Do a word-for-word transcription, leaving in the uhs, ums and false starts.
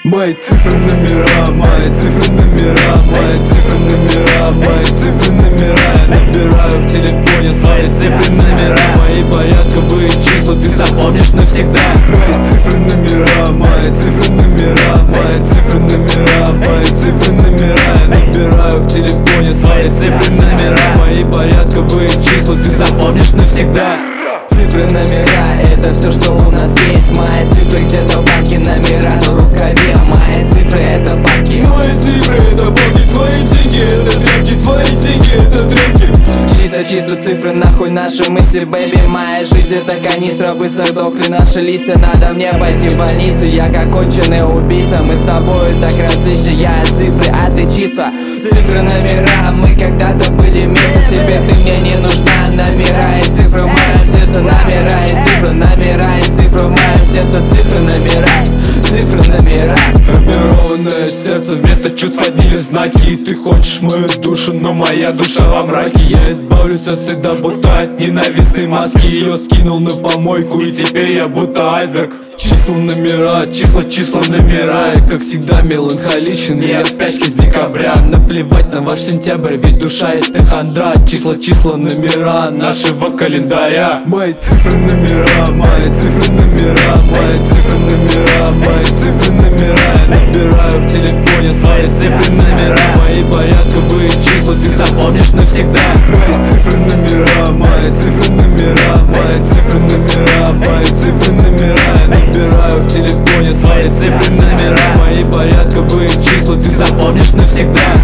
Мои цифры, номера, мои цифры, номера, мои цифры, номера, мои цифры, номера. Я набираю в телефоне свои цифры, номера. Мои порядковые числа ты запомнишь навсегда. Мои цифры, номера, мои цифры, номера, мои цифры, номера, мои цифры, номера. Я набираю в телефоне свои цифры, номера. Мои порядковые числа ты запомнишь навсегда. Цифры, номера, это все, что у нас есть. Мои цифры где-то в банке, номера на рукаве. Мои цифры это бабки. Мои цифры это бабки, твои деньги это тряпки, твои деньги это тряпки. Чисто-чисто цифры, нахуй наши мысли, бэйби. Моя жизнь это канистра, быстро сдохли наши листья. Надо мне пойти в больницу, я как конченый убийца. Мы с тобой так различны, я цифры, а ты числа. Цифры, номера, мы когда-то были вместе. Теперь ты мне не нужна, номера и цифры в моем сердце. Номера и цифры, номера и цифры в моем сердце. Цифры, номера, цифры, номера. Армированное сердце, вместо чувств одни лишь знаки. Ты хочешь мою душу, но моя душа во мраке. Я избавлюсь от стыда, будто от ненавистной маски. Ее скинул на помойку, и теперь я будто айсберг. Числа, номера, числа, числа, номера. Я, как всегда, меланхоличен, я в спячке с декабря. Наплевать на ваш сентябрь, ведь душа это хандра. Числа, числа, номера нашего календаря. Мои цифры, номера, мои цифры, номера, мои цифры, номера, мои цифры, номера. Я набираю в телефоне свои цифры, номера. Мои порядковые числа ты запомнишь навсегда. Мои цифры, номера, мои цифры, номера, мои цифры, номера, мои цифры, номера. Я набираю в телефоне свои цифры, номера. Мои порядковые числа ты запомнишь навсегда.